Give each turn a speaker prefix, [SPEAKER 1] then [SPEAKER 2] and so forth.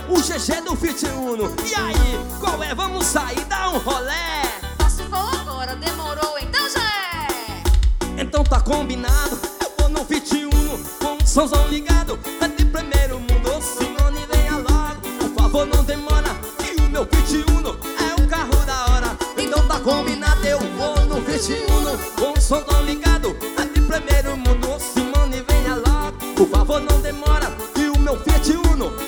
[SPEAKER 1] o GG do Fit Uno. E aí, qual é? Vamos sair, dar um rolé.
[SPEAKER 2] Posso vou agora, demorou, então já é.
[SPEAKER 1] Então tá combinado, eu vou no Fit Uno com o somzão ligado. É de primeiro mundo, ô Simone, venha logo. Por favor, não demora, que o meu Fit Uno é um carro da hora. Então tá combinado, eu vou no Fit Uno com o somzão ligado. É de primeiro mundo, ô Simone, venha logo. Por favor, não demora, que o meu Fit Uno